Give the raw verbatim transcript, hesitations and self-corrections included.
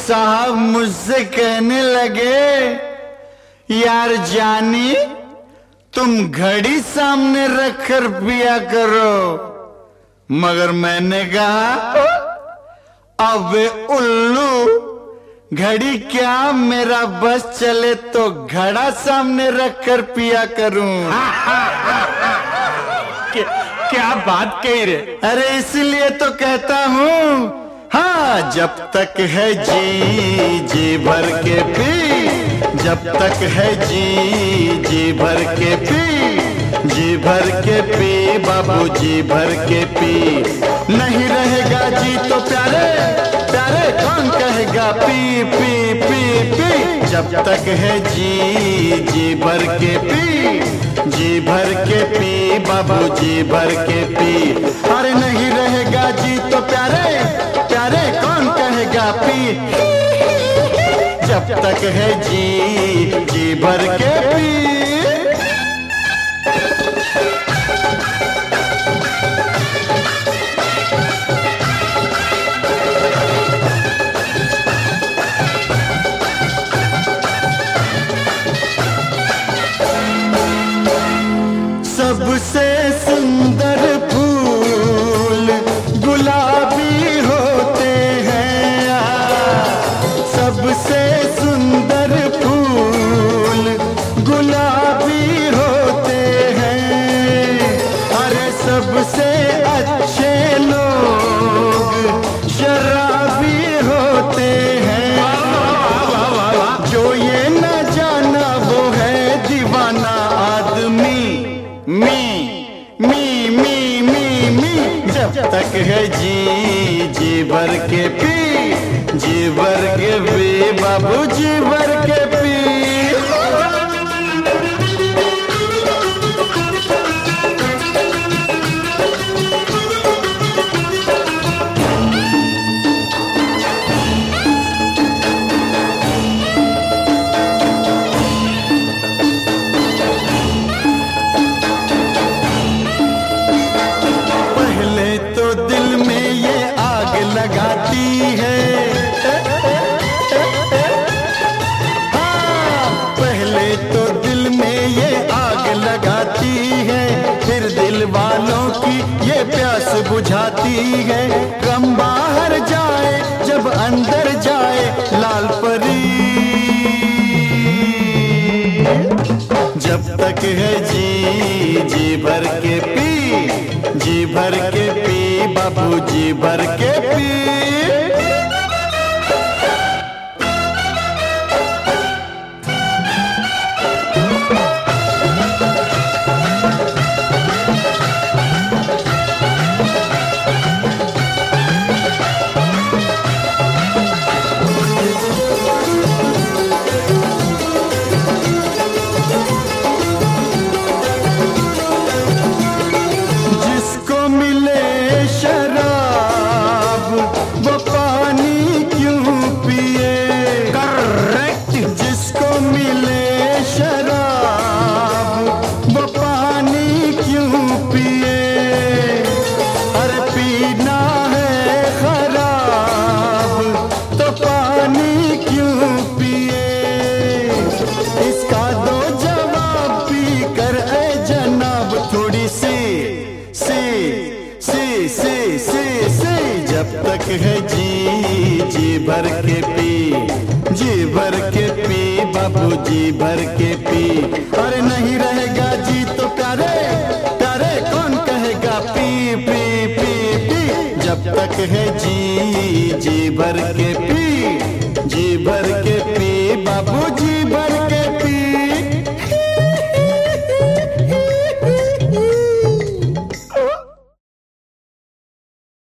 साहब मुझसे कहने लगे, यार जानी तुम घड़ी सामने रखकर पिया करो। मगर मैंने कहा, अबे उल्लू, घड़ी क्या मेरा बस चले तो घड़ा सामने रखकर पिया करूं। क्या बात कही रे? अरे इसलिए तो कहता हूँ, हाँ जब तक है जी जी भर के पी, जब तक है जी जी भर के पी, जी भर के पी बाबू जी भर के पी। नहीं रहेगा जी तो प्यारे प्यारे कौन कहेगा पी पी पी पी। जब तक है जी जी भर के पी, जी भर के पी बाबू जी भर के पी। अरे नहीं रहेगा जी तो प्यारे प्यारे कौन कहेगा पी। जब तक है जी जी भर के पी। सबसे सुंदर फूल गुलाबी होते हैं, सबसे सुंदर फूल गुलाबी होते हैं। अरे सबसे अच्छे लोग शराबी होते हैं। जो ये न जाना वो है दीवाना आदमी। मी मी मी मी मी। जब तक है जी जी भर के पी, जी भर के पी बाबू जी भर के पी। लगाती है, हाँ पहले तो दिल में ये आग लगाती है, फिर दिल वालों की ये प्यास बुझाती है। गम बाहर जाए जब अंदर जाए लाल परी। जब तक है जी जी भर के पी, जी भर के पी बाबू जी भर के पी। जब तक है जी जी भर के पी, जी भर के पी बाबू जी भर के पी। अरे नहीं रहेगा जी तो प्यारे प्यारे कौन कहेगा पी पी पी पी। जब तक है जी जी भर के